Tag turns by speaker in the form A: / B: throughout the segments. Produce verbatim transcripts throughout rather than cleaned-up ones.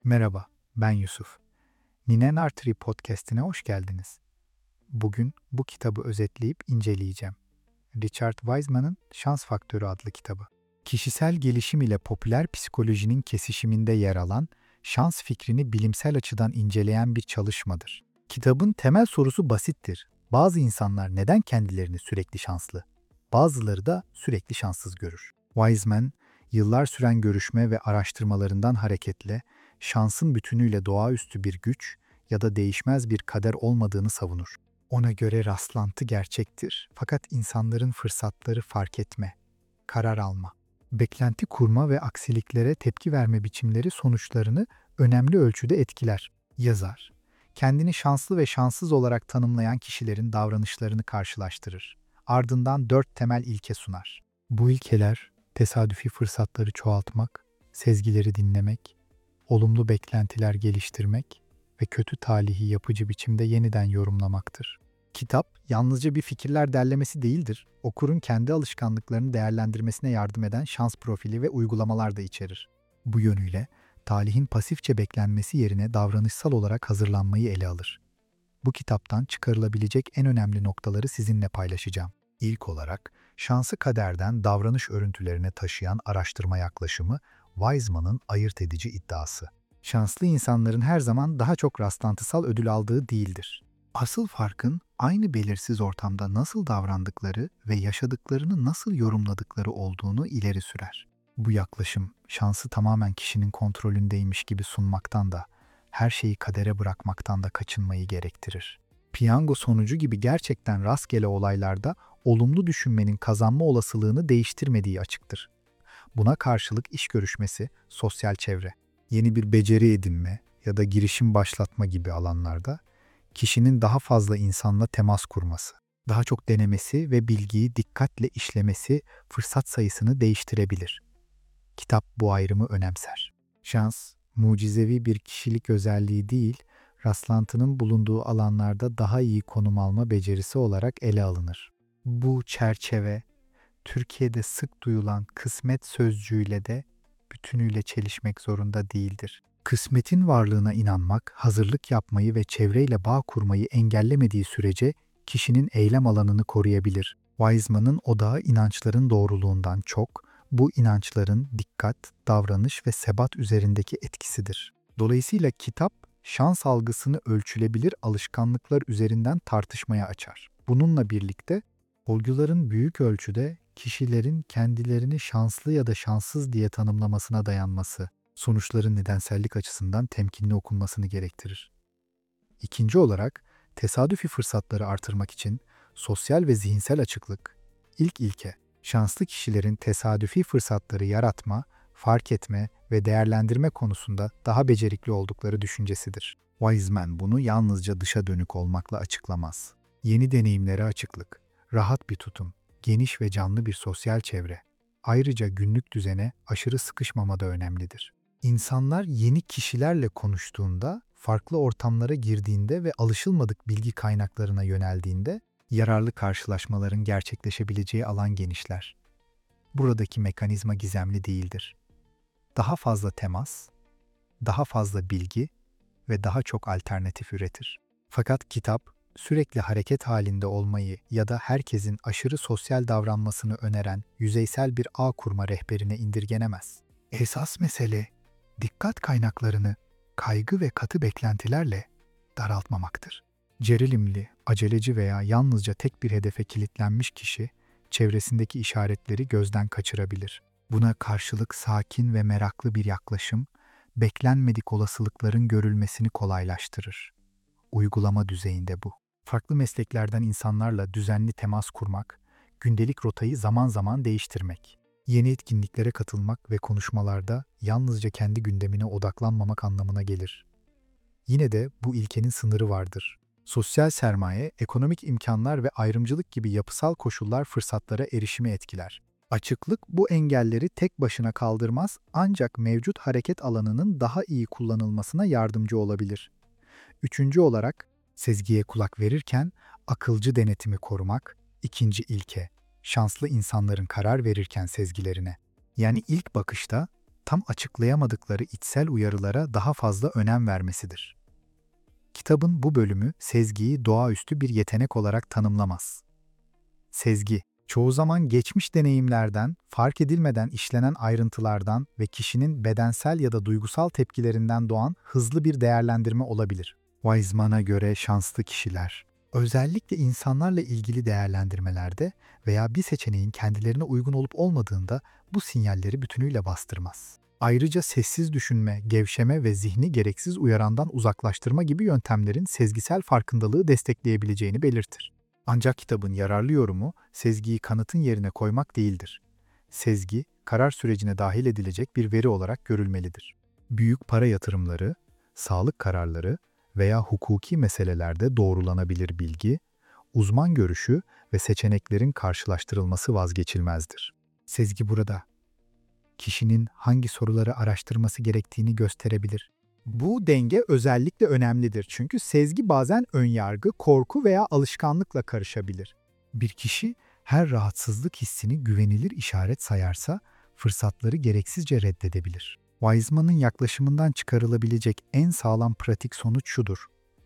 A: Merhaba, ben Yusuf. Ninen Artery Podcast'ine hoş geldiniz. Bugün bu kitabı özetleyip inceleyeceğim. Richard Wiseman'ın Şans Faktörü adlı kitabı. Kişisel gelişim ile popüler psikolojinin kesişiminde yer alan, şans fikrini bilimsel açıdan inceleyen bir çalışmadır. Kitabın temel sorusu basittir. Bazı insanlar neden kendilerini sürekli şanslı, bazıları da sürekli şanssız görür? Wiseman, yıllar süren görüşme ve araştırmalarından hareketle şansın bütünüyle doğaüstü bir güç ya da değişmez bir kader olmadığını savunur. Ona göre rastlantı gerçektir, fakat insanların fırsatları fark etme, karar alma, beklenti kurma ve aksiliklere tepki verme biçimleri sonuçlarını önemli ölçüde etkiler. Yazar, kendini şanslı ve şanssız olarak tanımlayan kişilerin davranışlarını karşılaştırır. Ardından dört temel ilke sunar. Bu ilkeler, tesadüfi fırsatları çoğaltmak, sezgileri dinlemek, olumlu beklentiler geliştirmek ve kötü talihi yapıcı biçimde yeniden yorumlamaktır. Kitap, yalnızca bir fikirler derlemesi değildir. Okurun kendi alışkanlıklarını değerlendirmesine yardım eden şans profili ve uygulamalar da içerir. Bu yönüyle, talihin pasifçe beklenmesi yerine davranışsal olarak hazırlanmayı ele alır. Bu kitaptan çıkarılabilecek en önemli noktaları sizinle paylaşacağım. İlk olarak, şansı kaderden davranış örüntülerine taşıyan araştırma yaklaşımı, Wiseman'ın ayırt edici iddiası. Şanslı insanların her zaman daha çok rastlantısal ödül aldığı değildir. Asıl farkın aynı belirsiz ortamda nasıl davrandıkları ve yaşadıklarını nasıl yorumladıkları olduğunu ileri sürer. Bu yaklaşım, şansı tamamen kişinin kontrolündeymiş gibi sunmaktan da, her şeyi kadere bırakmaktan da kaçınmayı gerektirir. Piyango sonucu gibi gerçekten rastgele olaylarda olumlu düşünmenin kazanma olasılığını değiştirmediği açıktır. Buna karşılık iş görüşmesi, sosyal çevre, yeni bir beceri edinme ya da girişim başlatma gibi alanlarda kişinin daha fazla insanla temas kurması, daha çok denemesi ve bilgiyi dikkatle işlemesi fırsat sayısını değiştirebilir. Kitap bu ayrımı önemser. Şans, mucizevi bir kişilik özelliği değil, rastlantının bulunduğu alanlarda daha iyi konum alma becerisi olarak ele alınır. Bu çerçeve, Türkiye'de sık duyulan kısmet sözcüğüyle de bütünüyle çelişmek zorunda değildir. Kısmetin varlığına inanmak, hazırlık yapmayı ve çevreyle bağ kurmayı engellemediği sürece kişinin eylem alanını koruyabilir. Wiseman'ın odağı inançların doğruluğundan çok, bu inançların dikkat, davranış ve sebat üzerindeki etkisidir. Dolayısıyla kitap, şans algısını ölçülebilir alışkanlıklar üzerinden tartışmaya açar. Bununla birlikte, olguların büyük ölçüde kişilerin kendilerini şanslı ya da şanssız diye tanımlamasına dayanması, sonuçların nedensellik açısından temkinli okunmasını gerektirir. İkinci olarak, tesadüfi fırsatları artırmak için sosyal ve zihinsel açıklık, ilk ilke, şanslı kişilerin tesadüfi fırsatları yaratma, fark etme ve değerlendirme konusunda daha becerikli oldukları düşüncesidir. Wiseman bunu yalnızca dışa dönük olmakla açıklamaz. Yeni deneyimlere açıklık, rahat bir tutum, geniş ve canlı bir sosyal çevre, ayrıca günlük düzene aşırı sıkışmama da önemlidir. İnsanlar yeni kişilerle konuştuğunda, farklı ortamlara girdiğinde ve alışılmadık bilgi kaynaklarına yöneldiğinde, yararlı karşılaşmaların gerçekleşebileceği alan genişler. Buradaki mekanizma gizemli değildir. Daha fazla temas, daha fazla bilgi ve daha çok alternatif üretir. Fakat kitap, sürekli hareket halinde olmayı ya da herkesin aşırı sosyal davranmasını öneren yüzeysel bir ağ kurma rehberine indirgenemez. Esas mesele, dikkat kaynaklarını kaygı ve katı beklentilerle daraltmamaktır. Gerilimli, aceleci veya yalnızca tek bir hedefe kilitlenmiş kişi, çevresindeki işaretleri gözden kaçırabilir. Buna karşılık sakin ve meraklı bir yaklaşım, beklenmedik olasılıkların görülmesini kolaylaştırır. Uygulama düzeyinde bu. Farklı mesleklerden insanlarla düzenli temas kurmak, gündelik rotayı zaman zaman değiştirmek, yeni etkinliklere katılmak ve konuşmalarda yalnızca kendi gündemine odaklanmamak anlamına gelir. Yine de bu ilkenin sınırı vardır. Sosyal sermaye, ekonomik imkanlar ve ayrımcılık gibi yapısal koşullar fırsatlara erişimi etkiler. Açıklık bu engelleri tek başına kaldırmaz, ancak mevcut hareket alanının daha iyi kullanılmasına yardımcı olabilir. Üçüncü olarak, sezgiye kulak verirken akılcı denetimi korumak, ikinci ilke, şanslı insanların karar verirken sezgilerine. Yani ilk bakışta tam açıklayamadıkları içsel uyarılara daha fazla önem vermesidir. Kitabın bu bölümü sezgiyi doğaüstü bir yetenek olarak tanımlamaz. Sezgi, çoğu zaman geçmiş deneyimlerden, fark edilmeden işlenen ayrıntılardan ve kişinin bedensel ya da duygusal tepkilerinden doğan hızlı bir değerlendirme olabilir. Wiseman'a göre şanslı kişiler, özellikle insanlarla ilgili değerlendirmelerde veya bir seçeneğin kendilerine uygun olup olmadığında bu sinyalleri bütünüyle bastırmaz. Ayrıca sessiz düşünme, gevşeme ve zihni gereksiz uyarandan uzaklaştırma gibi yöntemlerin sezgisel farkındalığı destekleyebileceğini belirtir. Ancak kitabın yararlı yorumu, sezgiyi kanıtın yerine koymak değildir. Sezgi, karar sürecine dahil edilecek bir veri olarak görülmelidir. Büyük para yatırımları, sağlık kararları veya hukuki meselelerde doğrulanabilir bilgi, uzman görüşü ve seçeneklerin karşılaştırılması vazgeçilmezdir. Sezgi burada, kişinin hangi soruları araştırması gerektiğini gösterebilir. Bu denge özellikle önemlidir çünkü sezgi bazen önyargı, korku veya alışkanlıkla karışabilir. Bir kişi her rahatsızlık hissini güvenilir işaret sayarsa fırsatları gereksizce reddedebilir. Wiseman'ın yaklaşımından çıkarılabilecek en sağlam pratik sonuç şudur: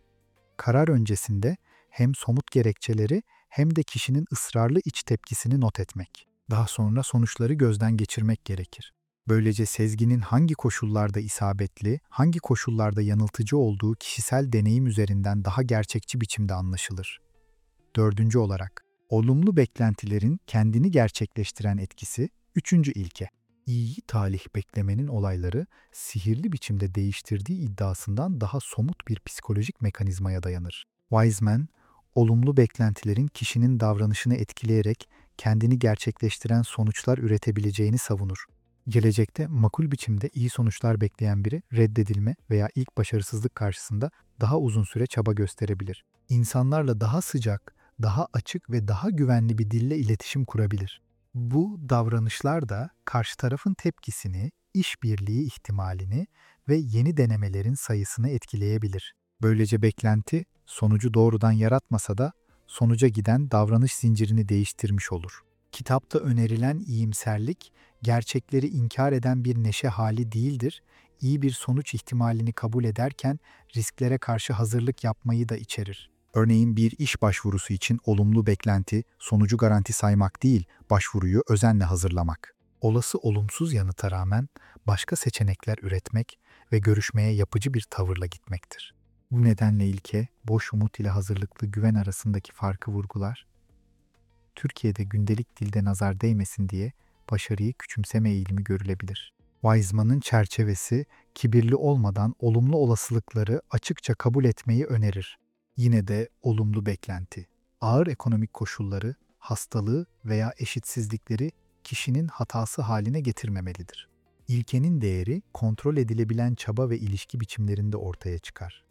A: karar öncesinde hem somut gerekçeleri hem de kişinin ısrarlı iç tepkisini not etmek. Daha sonra sonuçları gözden geçirmek gerekir. Böylece sezginin hangi koşullarda isabetli, hangi koşullarda yanıltıcı olduğu kişisel deneyim üzerinden daha gerçekçi biçimde anlaşılır. Dördüncü olarak, olumlu beklentilerin kendini gerçekleştiren etkisi. Üçüncü ilke, İyi talih beklemenin olayları sihirli biçimde değiştirdiği iddiasından daha somut bir psikolojik mekanizmaya dayanır. Wiseman, olumlu beklentilerin kişinin davranışını etkileyerek kendini gerçekleştiren sonuçlar üretebileceğini savunur. Gelecekte makul biçimde iyi sonuçlar bekleyen biri reddedilme veya ilk başarısızlık karşısında daha uzun süre çaba gösterebilir. İnsanlarla daha sıcak, daha açık ve daha güvenli bir dille iletişim kurabilir. Bu davranışlar da karşı tarafın tepkisini, işbirliği ihtimalini ve yeni denemelerin sayısını etkileyebilir. Böylece beklenti, sonucu doğrudan yaratmasa da sonuca giden davranış zincirini değiştirmiş olur. Kitapta önerilen iyimserlik, gerçekleri inkar eden bir neşe hali değildir, iyi bir sonuç ihtimalini kabul ederken risklere karşı hazırlık yapmayı da içerir. Örneğin bir iş başvurusu için olumlu beklenti, sonucu garanti saymak değil, başvuruyu özenle hazırlamak. Olası olumsuz yanıta rağmen başka seçenekler üretmek ve görüşmeye yapıcı bir tavırla gitmektir. Bu nedenle ilke, boş umut ile hazırlıklı güven arasındaki farkı vurgular. Türkiye'de gündelik dilde nazar değmesin diye başarıyı küçümseme eğilimi görülebilir. Wiseman'ın çerçevesi, kibirli olmadan olumlu olasılıkları açıkça kabul etmeyi önerir. Yine de olumlu beklenti, ağır ekonomik koşulları, hastalığı veya eşitsizlikleri kişinin hatası haline getirmemelidir. İlkenin değeri kontrol edilebilen çaba ve ilişki biçimlerinde ortaya çıkar.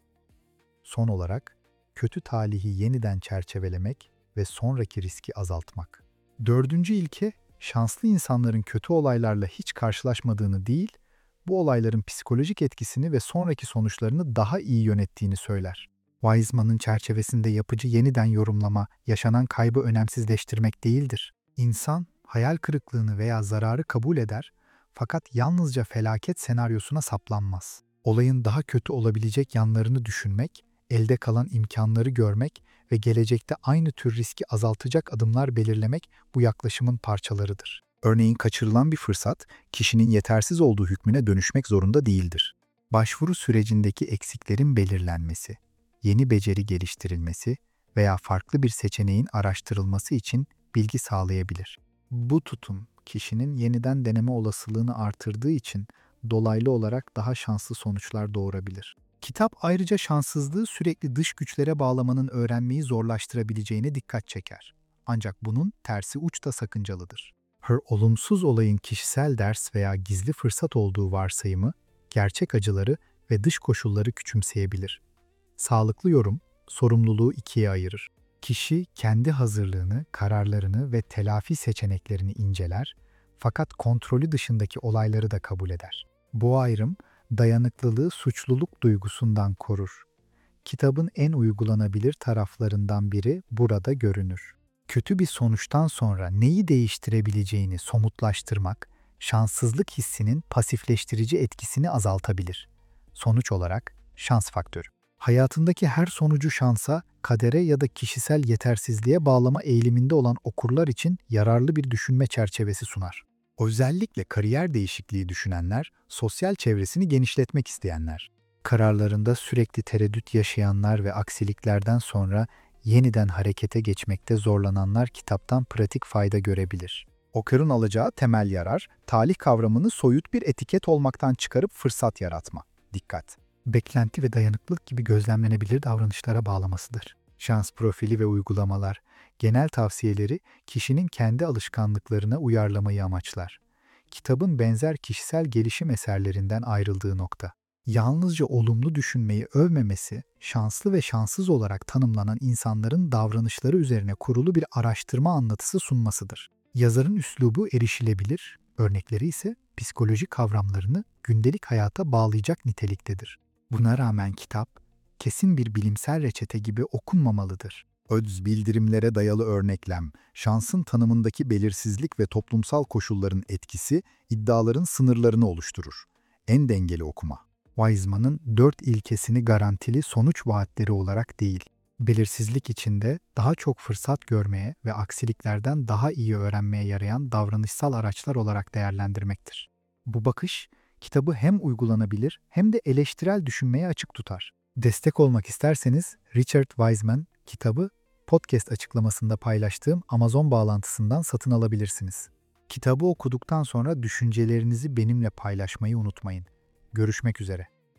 A: Son olarak, kötü talihi yeniden çerçevelemek ve sonraki riski azaltmak. Dördüncü ilke, şanslı insanların kötü olaylarla hiç karşılaşmadığını değil, bu olayların psikolojik etkisini ve sonraki sonuçlarını daha iyi yönettiğini söyler. Wiseman'ın çerçevesinde yapıcı yeniden yorumlama, yaşanan kaybı önemsizleştirmek değildir. İnsan, hayal kırıklığını veya zararı kabul eder, fakat yalnızca felaket senaryosuna saplanmaz. Olayın daha kötü olabilecek yanlarını düşünmek, elde kalan imkanları görmek ve gelecekte aynı tür riski azaltacak adımlar belirlemek bu yaklaşımın parçalarıdır. Örneğin kaçırılan bir fırsat, kişinin yetersiz olduğu hükmüne dönüşmek zorunda değildir. Başvuru sürecindeki eksiklerin belirlenmesi, yeni beceri geliştirilmesi veya farklı bir seçeneğin araştırılması için bilgi sağlayabilir. Bu tutum, kişinin yeniden deneme olasılığını artırdığı için dolaylı olarak daha şanslı sonuçlar doğurabilir. Kitap ayrıca şanssızlığı sürekli dış güçlere bağlamanın öğrenmeyi zorlaştırabileceğine dikkat çeker. Ancak bunun tersi uç da sakıncalıdır. Her olumsuz olayın kişisel ders veya gizli fırsat olduğu varsayımı, gerçek acıları ve dış koşulları küçümseyebilir. Sağlıklı yorum, sorumluluğu ikiye ayırır. Kişi kendi hazırlığını, kararlarını ve telafi seçeneklerini inceler, fakat kontrolü dışındaki olayları da kabul eder. Bu ayrım, dayanıklılığı suçluluk duygusundan korur. Kitabın en uygulanabilir taraflarından biri burada görünür. Kötü bir sonuçtan sonra neyi değiştirebileceğini somutlaştırmak, şanssızlık hissinin pasifleştirici etkisini azaltabilir. Sonuç olarak şans faktörü. Hayatındaki her sonucu şansa, kadere ya da kişisel yetersizliğe bağlama eğiliminde olan okurlar için yararlı bir düşünme çerçevesi sunar. Özellikle kariyer değişikliği düşünenler, sosyal çevresini genişletmek isteyenler, kararlarında sürekli tereddüt yaşayanlar ve aksiliklerden sonra yeniden harekete geçmekte zorlananlar kitaptan pratik fayda görebilir. Okurun alacağı temel yarar, talih kavramını soyut bir etiket olmaktan çıkarıp fırsat yaratma. Dikkat! Beklenti ve dayanıklılık gibi gözlemlenebilir davranışlara bağlamasıdır. Şans profili ve uygulamalar, genel tavsiyeleri kişinin kendi alışkanlıklarına uyarlamayı amaçlar. Kitabın benzer kişisel gelişim eserlerinden ayrıldığı nokta, yalnızca olumlu düşünmeyi övmemesi, şanslı ve şanssız olarak tanımlanan insanların davranışları üzerine kurulu bir araştırma anlatısı sunmasıdır. Yazarın üslubu erişilebilir, örnekleri ise psikolojik kavramlarını gündelik hayata bağlayacak niteliktedir. Buna rağmen kitap, kesin bir bilimsel reçete gibi okunmamalıdır. Öz bildirimlere dayalı örneklem, şansın tanımındaki belirsizlik ve toplumsal koşulların etkisi, iddiaların sınırlarını oluşturur. En dengeli okuma. Wiseman'ın dört ilkesini garantili sonuç vaatleri olarak değil, belirsizlik içinde daha çok fırsat görmeye ve aksiliklerden daha iyi öğrenmeye yarayan davranışsal araçlar olarak değerlendirmektir. Bu bakış, kitabı hem uygulanabilir hem de eleştirel düşünmeye açık tutar. Destek olmak isterseniz Richard Wiseman kitabı podcast açıklamasında paylaştığım Amazon bağlantısından satın alabilirsiniz. Kitabı okuduktan sonra düşüncelerinizi benimle paylaşmayı unutmayın. Görüşmek üzere.